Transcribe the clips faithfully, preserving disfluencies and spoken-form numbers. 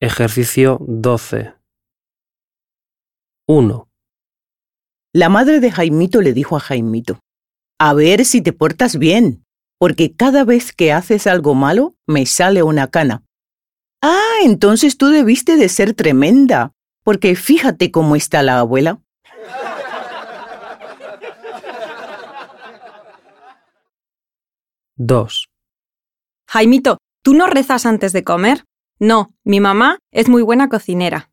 Ejercicio doce. uno. La madre de Jaimito le dijo a Jaimito: a ver si te portas bien, porque cada vez que haces algo malo me sale una cana. Ah, entonces tú debiste de ser tremenda, porque fíjate cómo está la abuela. dos. Jaimito, ¿tú no rezas antes de comer? No, mi mamá es muy buena cocinera.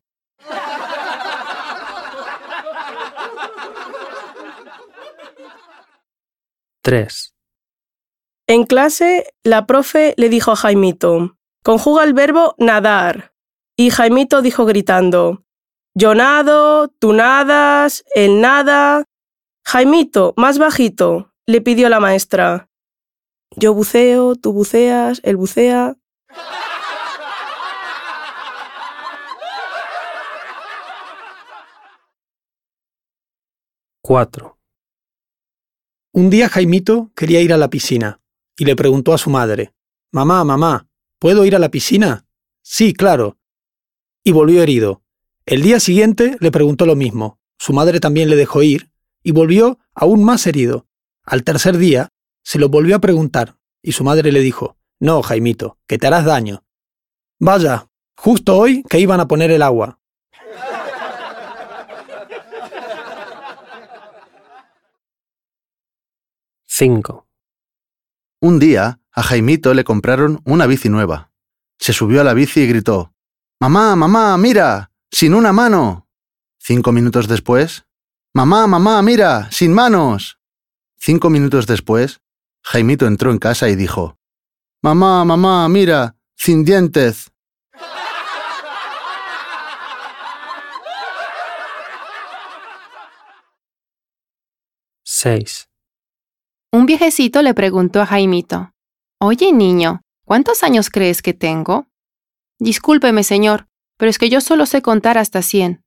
tres. En clase, la profe le dijo a Jaimito: conjuga el verbo nadar. Y Jaimito dijo gritando: yo nado, tú nadas, él nada. Jaimito, más bajito, le pidió la maestra. Yo buceo, tú buceas, él bucea. cuatro. Un día Jaimito quería ir a la piscina y le preguntó a su madre: Mamá, mamá, ¿puedo ir a la piscina? Sí, claro. Y volvió herido. El día siguiente le preguntó lo mismo. Su madre también le dejó ir y volvió aún más herido. Al tercer día se lo volvió a preguntar y su madre le dijo: No, Jaimito, que te harás daño. Vaya, justo hoy que iban a poner el agua. cinco. Un día, a Jaimito le compraron una bici nueva. Se subió a la bici y gritó: «Mamá, mamá, mira, sin una mano». Cinco minutos después: «Mamá, mamá, mira, sin manos». Cinco minutos después, Jaimito entró en casa y dijo: «Mamá, mamá, mira, sin dientes». seis. Un viejecito le preguntó a Jaimito: «Oye, niño, ¿cuántos años crees que tengo?» «Discúlpeme, señor, pero es que yo solo sé contar hasta cien».